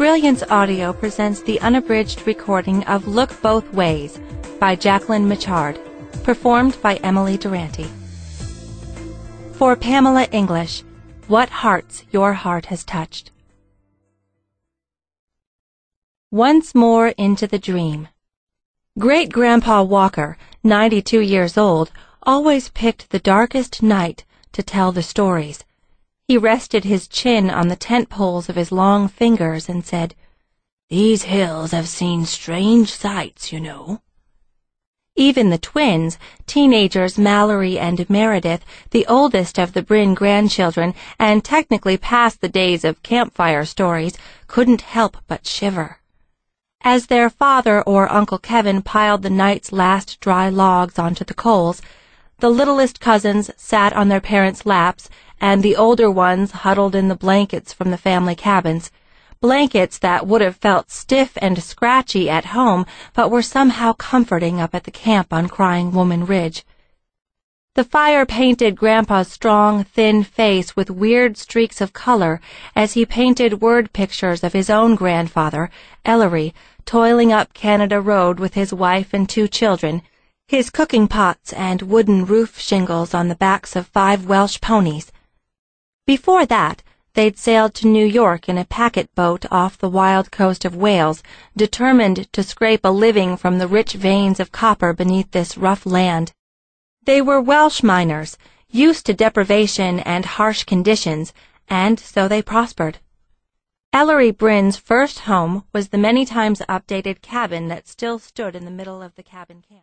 Brilliance Audio presents the unabridged recording of Look Both Ways by Jacqueline Michard, performed by Emily Durante. For Pamela English, What Hearts Your Heart Has Touched. Once more into the dream. Great-Grandpa Walker, 92 years old, always picked the darkest night to tell the stories. He rested his chin on the tent poles of his long fingers and said, "These hills have seen strange sights, you know." Even the twins, teenagers Mallory and Meredith, the oldest of the Bryn grandchildren, and technically past the days of campfire stories, couldn't help but shiver. As their father or Uncle Kevin piled the night's last dry logs onto the coals, the littlest cousins sat on their parents' laps, and the older ones huddled in the blankets from the family cabins, blankets that would have felt stiff and scratchy at home but were somehow comforting up at the camp on Crying Woman Ridge. The fire painted Grandpa's strong, thin face with weird streaks of color as he painted word pictures of his own grandfather, Ellery, toiling up Canada Road with his wife and 2 children, his cooking pots and wooden roof shingles on the backs of 5 Welsh ponies. Before that, they'd sailed to New York in a packet boat off the wild coast of Wales, determined to scrape a living from the rich veins of copper beneath this rough land. They were Welsh miners, used to deprivation and harsh conditions, and so they prospered. Ellery Bryn's first home was the many times updated cabin that still stood in the middle of the cabin camp.